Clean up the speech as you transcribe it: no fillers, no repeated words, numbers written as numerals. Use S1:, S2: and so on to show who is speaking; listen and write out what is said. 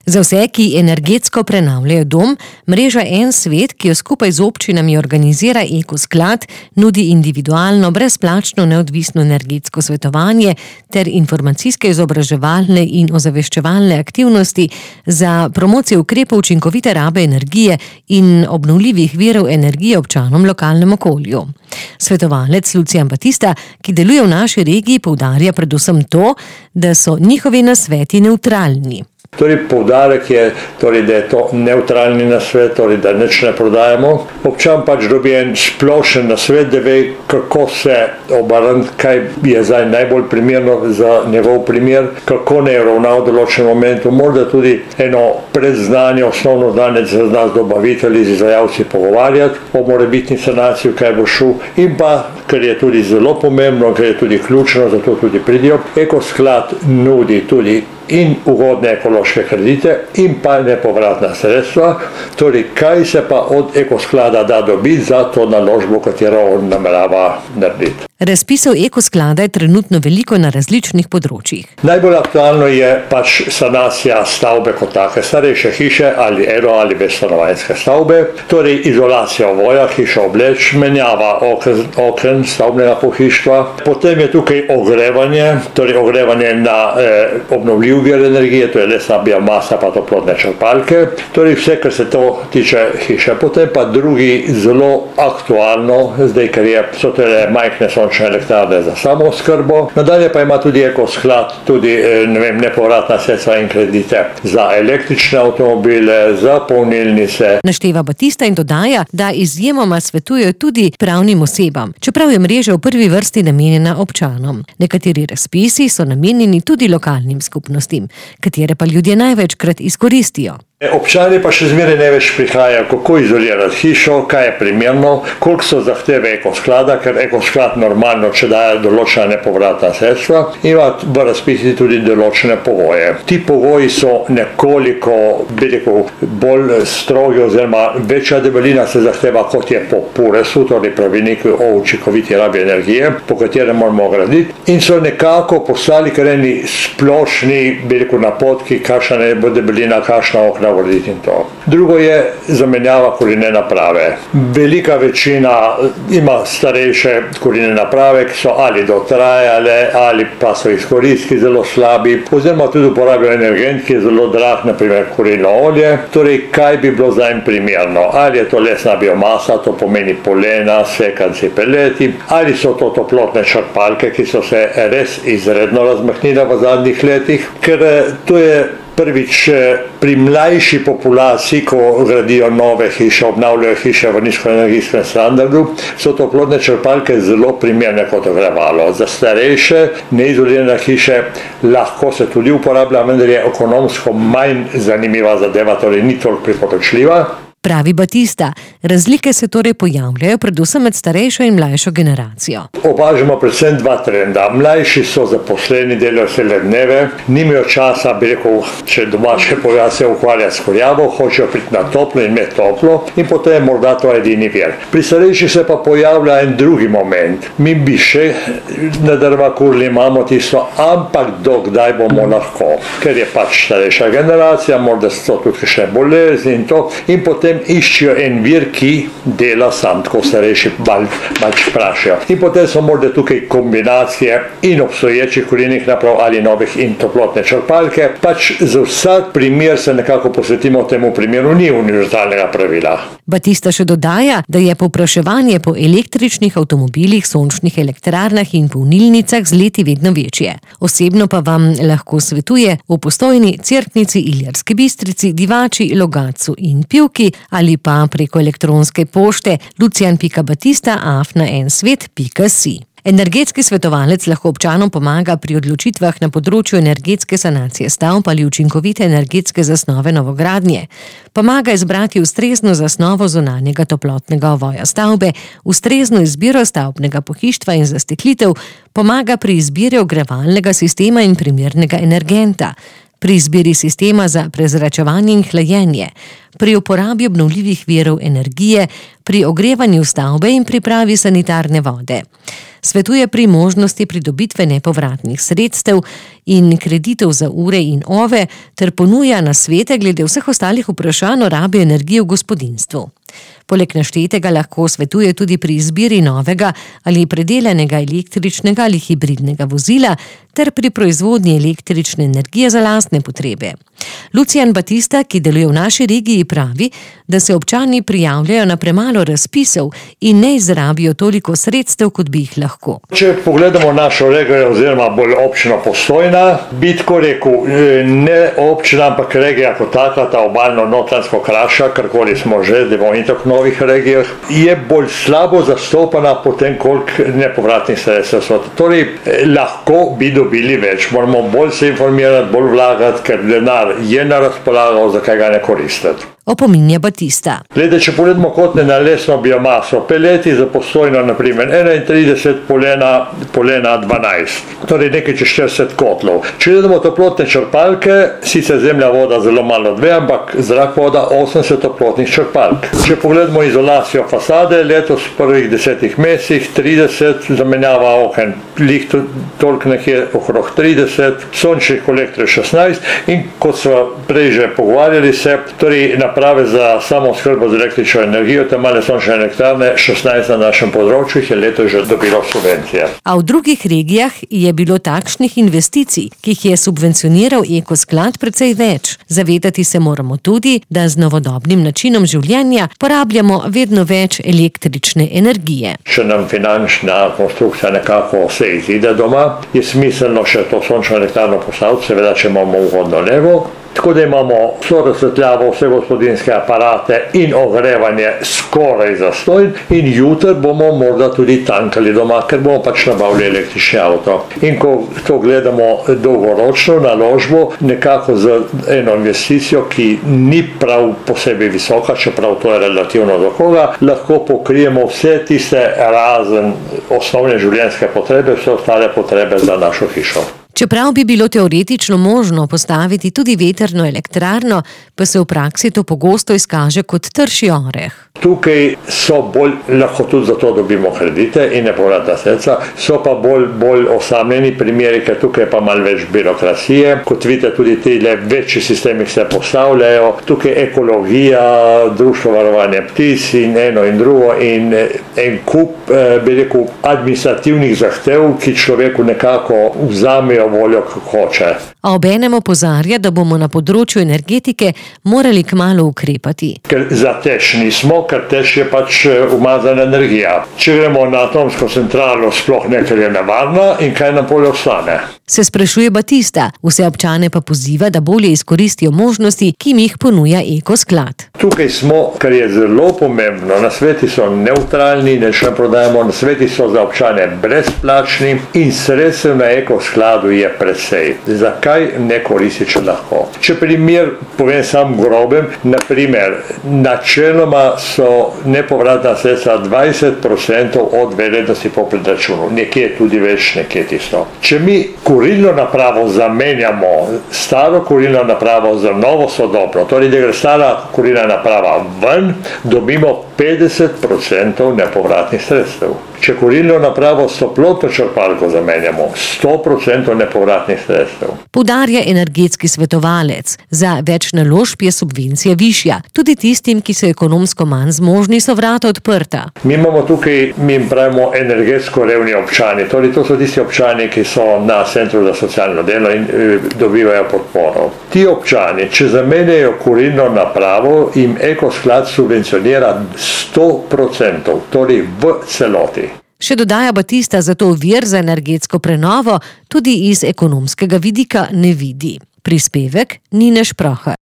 S1: Za vse, ki energetsko prenavljajo dom, mreža En svet, ki jo skupaj z občinami organizira Ekosklad, nudi individualno, brezplačno neodvisno energetsko svetovanje ter informacijske, izobraževalne in ozaveščevalne aktivnosti za promocijo ukrepov učinkovite rabe energije in obnovljivih virov energije občanom v lokalnem okolju. Svetovalec Lucijan Batista, ki deluje v naši regiji, poudarja predvsem to, da so njihovi nasveti nevtralni.
S2: Poudarek je, da je to nevtralni nasvet, da nič ne prodajamo. Občan dobi en splošen nasvet, da ve, kako se obrniti, kaj je zdaj najbolj primerno za njegov primer, kako ne je ravnal v določenem momentu, morda tudi eno predznanje, osnovno znanje za nas dobavitelji, z izvajalci pogovarjati o morebitni sanaciji, kaj bo šel, in pa, ker je tudi zelo pomembno, ker je tudi ključno, zato tudi pridijo. Ekosklad nudi tudi in ugodne ekološke kredite in pa nepovratna sredstva. Kaj se pa od Ekosklada da dobiti za to naložbo, katero on namerava narediti.
S1: Razpisov Ekosklada je trenutno veliko na različnih področjih.
S2: Najbolj aktualno je sanacija stavbe kot take, starejše hiše ali eno ali večstanovanjske stavbe, izolacija ovoja, hiša obleč, menjava oken stavbnega pohištva. Potem je tukaj ogrevanje, ogrevanje na obnovljiv vir energije, to je lesna biomasa pa toplotne črpalke, vse, kar se to tiče hiše. Potem pa drugi zelo aktualno, zdaj, ker so majhne sončne elektrarne za samooskrbo. Nadalje pa ima tudi Ekosklad tudi nepovratna sredstva in kredite za električne avtomobile, za polnilnice.
S1: Našteva Batista in dodaja, da izjemoma svetujejo tudi pravnim osebam, čeprav je mreža v prvi vrsti namenjena občanom. Nekateri razpisi so namenjeni tudi lokalnim skupnostim, katere pa ljudje največkrat izkoristijo.
S2: Občani pa še zmeraj največ prihajajo, kako izolirati hišo, kaj je primerno, koliko so zahteve Ekosklada, ker Ekosklad normalno, če daje določena nepovratna sredstva, ima v razpisi tudi določene pogoje. Ti pogoji so nekoliko, bolj strogi, oziroma večja debelina se zahteva, kot je po PURES-u, pravilniku o učinkoviti rabi energije, po katerem moramo graditi, in so nekako postali kar eni splošni, napotki, kakšna je debelina, kakšna okna urediti in to. Drugo je zamenjava kurilne naprave. Velika večina ima starejše kurilne naprave, ki so ali dotrajale, ali pa so izkoristki zelo slabi, oziroma tudi uporabljajo energent, ki je zelo drag, naprimer kurilno olje. Kaj bi bilo za en primerno? Ali je to lesna biomasa, to pomeni polena, sekanci, peleti, ali so to toplotne črpalke, ki so se res izredno razmahnile v zadnjih letih, ker to je prvič pri mlajši populaciji, ko gradijo nove hiše, obnavljajo hiše v nizkoenergijskem standardu, so toplotne črpalke zelo primerne kot ogrevalo. Za starejše, neizolirane hiše lahko se tudi uporablja, vendar je ekonomsko manj zanimiva zadeva, ni toliko priporočljiva.
S1: Pravi Batista, razlike se pojavljajo predvsem med starejšo in mlajšo generacijo.
S2: Opažamo predvsem dva trenda. Mlajši so zaposleni, delajo cele dneve, nimajo časa, če domače povedo, se ukvarjati s kurjavo, hočejo priti na toplo in imeti toplo, in potem je morda to edini vir. Pri starejših se pa pojavlja en drugi moment. Mi bi še na drva kurili, imamo tisto, ampak dokdaj bomo lahko, ker je starejša generacija, morda so tukaj še bolezni in to, in potem iščijo en vir, ki dela sam, tako starejši malč vprašajo. In potem so morda tukaj kombinacije in obstoječih kurilnih naprav ali novih in toplotne črpalke. Za vsak primer se nekako posvetimo temu primeru, ni univerzalnega pravila.
S1: Batista še dodaja, da je povpraševanje po električnih avtomobilih, sončnih elektrarnah in polnilnicah z leti vedno večje. Osebno pa vam lahko svetuje v Postojni, Cerknici, Ilirski Bistrici, Divači, Logatcu in Pivki ali pa preko elektronske pošte lucijan.batista@ensvet.si. Energetski svetovalec lahko občanom pomaga pri odločitvah na področju energetske sanacije stavb ali učinkovite energetske zasnove novogradnje. Pomaga izbrati ustrezno zasnovo zunanjega toplotnega ovoja stavbe, ustrezno izbiro stavbnega pohištva in zasteklitev, pomaga pri izbiri ogrevalnega sistema in primernega energenta, pri izbiri sistema za prezračevanje in hlajenje, pri uporabi obnovljivih virov energije, pri ogrevanju stavbe in pripravi sanitarne vode. Svetuje pri možnosti pridobitve nepovratnih sredstev in kreditov za ure in OVE ter ponuja nasvete glede vseh ostalih vprašanj o rabi energije v gospodinjstvu. Poleg naštetega lahko svetuje tudi pri izbiri novega ali predelanega električnega ali hibridnega vozila ter pri proizvodnji električne energije za lastne potrebe. Lucijan Batista, ki deluje v naši regiji, pravi, da se občani prijavljajo na premalo razpisov in ne izrabijo toliko sredstev, kot bi jih lahko.
S2: Če pogledamo našo regijo oziroma bolj občino Postojna, bi tako rekel, ne občina, ampak regija kot taka, ta obalno-notranjsko kraša, karkoli smo že, zdaj bomo in tako v novih regijah, je bolj slabo zastopana po tem, koliko nepovratnih sredstev so. Torej, lahko bi dobili več, moramo bolj se informirati, bolj vlagati, ker denar je na razpolago, zakaj ga ne koristiti.
S1: Opominja Batista.
S2: Glede, če pogledamo kotne na lesno biomaso, peleti za Postojno, naprimer 31, polena 12, torej nekaj čez 40 kotlov. Če gledamo toplotne črpalke, sicer zemlja voda zelo malo dve, ampak zrak voda 80 toplotnih črpalk. Če pogledamo izolacijo fasade, letos v prvih 10 mesecih 30, zamenjava oken, toliko nekje okrog 30, sončnih kolektorjev 16 in kot smo prej že pogovarjali se, torej naprave za samooskrbo z električno energijo, te male sončne elektrarne, 16 na našem področju je letos že dobilo subvencije.
S1: A v drugih regijah je bilo takšnih investicij, ki jih je subvencioniral Ekosklad, precej več. Zavedati se moramo tudi, da z novodobnim načinom življenja porabljamo vedno več električne energije.
S2: Če nam finančna konstrukcija nekako se izide doma, je smiselno še to sončno elektrarno postaviti, seveda, če imamo ugodno nego. Tako da imamo vso razsvetljavo, vse gospodinjske aparate in ogrevanje skoraj zastonj in jutri bomo morda tudi tankali doma, ker bomo pač nabavili električni avto. In ko to gledamo dolgoročno naložbo, nekako z eno investicijo, ki ni prav posebej visoka, čeprav to je relativno do koga, lahko pokrijemo vse tiste razen osnovne življenjske potrebe, vse ostale potrebe za našo hišo.
S1: Čeprav bi bilo teoretično možno postaviti tudi vetrno elektrarno, pa se v praksi to pogosto izkaže kot trši oreh.
S2: Tukaj so bolj, lahko tudi zato dobimo kredite in nepovratna sredstva, so pa bolj osamljeni primeri, ker tukaj je pa malo več birokracije. Kot vidite, tudi ti večji sistemi se postavljajo, tukaj ekologija, društvo varovanja ptic in eno in drugo in en kup, bi rekel, administrativnih zahtev, ki človeku nekako vzamejo voljo, kako hoče.
S1: A obenem opozarja, da bomo na področju energetike morali kmalu ukrepati.
S2: Ker za tež nismo, ker tež je pač umazana energija. Če gremo na atomsko centralo, sploh nekaj je nevarna in kaj nam polje ostane.
S1: Se sprašuje Batista, vse občane pa poziva, da bolje izkoristijo možnosti, ki jim jih ponuja Ekosklad.
S2: Tukaj smo, kar je zelo pomembno, nasveti so nevtralni, ne še prodajamo, nasveti so za občane brezplačni in sredstev na Ekoskladu je precej. Zakaj ne koristi, če lahko? Če primer povem sam grobem, naprimer, načeloma so nepovratna sredstva 20% od vrednosti po predračunu. Nekje tudi več, nekje tisto. Če mi kurilno napravo zamenjamo staro kurilno napravo za novo sodobno, torej da gre stara kurilna naprava ven, dobimo 50% nepovratnih sredstev. Če kurilno napravo s toplotno črpalko zamenjamo, 100% nepovratnih sredstev.
S1: Poudarja energetski svetovalec. Za več naložb je subvencija višja. Tudi tistim, ki so ekonomsko manj zmožni, so vrata odprta.
S2: Mi imamo tukaj, mi jim pravimo energetsko revni občani. Torej, to so tisti občani, ki so na Centru za socialno delo in dobivajo podporo. Ti občani, če zamenjajo kurilno napravo, jim Ekosklad subvencionira 100%, torej v celoti.
S1: Še dodaja Batista, zato vir za energetsko prenovo tudi iz ekonomskega vidika ne vidi. Prispevek Nine Šprohe.